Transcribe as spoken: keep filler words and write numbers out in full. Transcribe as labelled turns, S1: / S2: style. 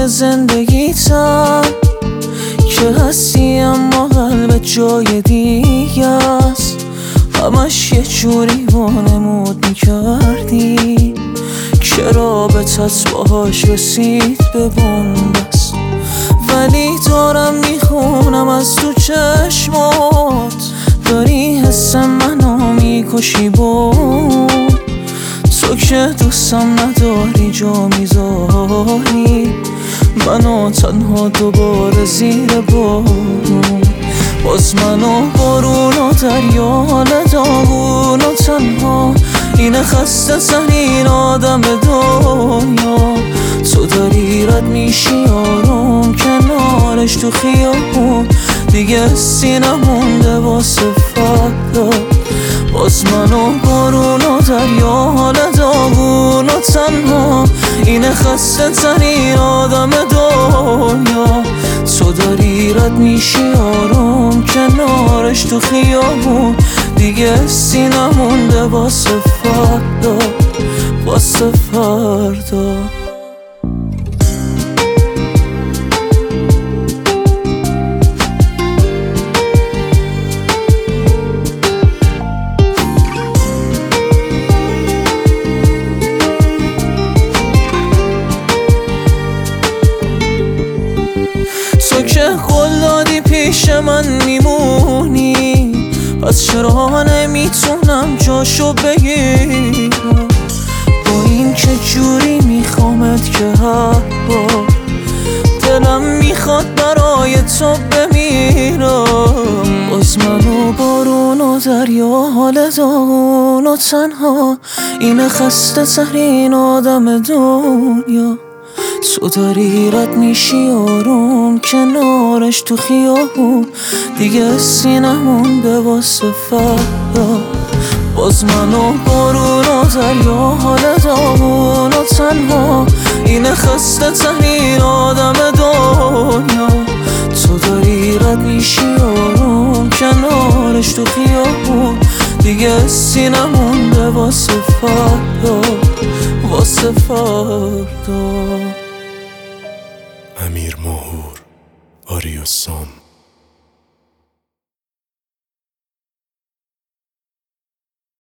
S1: جای زندگیتم که هستی اما قلبت جای دیگه است. همش یه جوری وانمود میکردی که رابطت باهاش رسید به بنبست، ولی دارم میخونم از تو چشمات داری حس منو میکشی. بود تو که دوستم نداری جا میذاری منو تنها دوباره زیر بارون. باز منو بارون و دریا حال داغون و تنها اینه خسته ترین آدم دنیا. تو داری رد میشی آروم کنارش تو خیابون دیگه حسی نمونده واسه فردا. باز منو بارون و دریا حال داغون و تنها اینه خسته ترین آدم دنیا. تو داری رد میشی آروم کنارش تو خیابون دیگه حسی نمونده واسه فردا، واسه فردا. تو که قول دادی پیش من میمونی، پس چرا نمیتونم جاشو بگیرم؟ با این که جوری میخوامت که هر بار دلم میخواد برای تو بمیرم. باز منو بارون و دریا حال داغون و تنها اینه خسته ترین آدم دنیا. تو داری رد میشی آروم کنارش تو خیابون دیگه حسی نمونده واسه فردا. باز منو بارون و دریا حال داغون و تنها اینه خسته ترین آدم دنیا. تو داری رد میشی آروم کنارش تو خیابون دیگه حسی نمونده واسه فردا، واسه فردا.
S2: امیر ماهور، آریو سام.